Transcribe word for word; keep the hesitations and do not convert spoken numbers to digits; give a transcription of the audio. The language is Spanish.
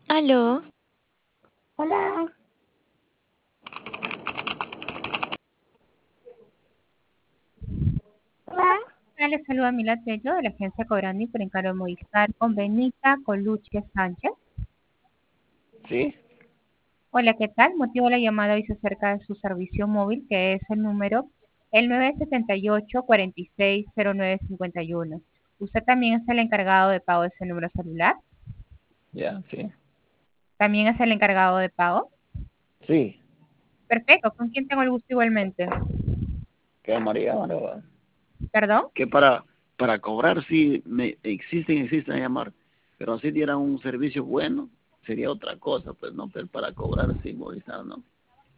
Aló, Hola. Hola. Hola, les saluda Mila Tello de la agencia Cobrani por encargo de Movistar con Benita Colucci Sánchez. Sí, Hola, ¿qué tal? Motivo de la llamada hoy se acerca de su servicio móvil, que es el número el nueve siete ocho, cuatro seis cero nueve cinco uno. ¿Usted también es el encargado de pago de ese número celular? ya, sí. ¿También es el encargado de pago? Sí, Perfecto, ¿con quién tengo el gusto igualmente? que María, María, ¿Perdón? que para, para cobrar sí me, existen, existen a llamar, pero si dieran un servicio bueno, sería otra cosa, pues no, pero para cobrar sí, Movistar, ¿no?